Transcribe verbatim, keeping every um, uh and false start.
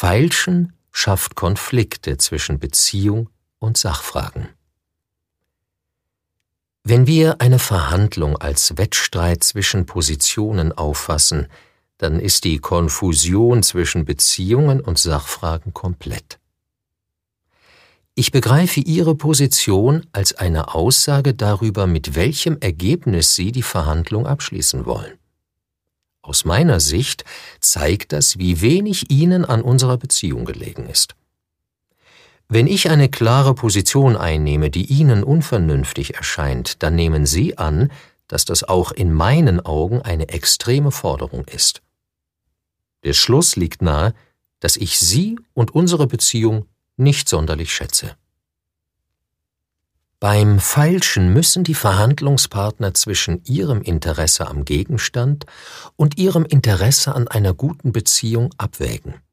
Feilschen schafft Konflikte zwischen Beziehung und Sachfragen. Wenn wir eine Verhandlung als Wettstreit zwischen Positionen auffassen, dann ist die Konfusion zwischen Beziehungen und Sachfragen komplett. Ich begreife Ihre Position als eine Aussage darüber, mit welchem Ergebnis Sie die Verhandlung abschließen wollen. Aus meiner Sicht zeigt das, wie wenig Ihnen an unserer Beziehung gelegen ist. Wenn ich eine klare Position einnehme, die Ihnen unvernünftig erscheint, dann nehmen Sie an, dass das auch in meinen Augen eine extreme Forderung ist. Der Schluss liegt nahe, dass ich Sie und unsere Beziehung nicht sonderlich schätze. Beim Feilschen müssen die Verhandlungspartner zwischen ihrem Interesse am Gegenstand und ihrem Interesse an einer guten Beziehung abwägen.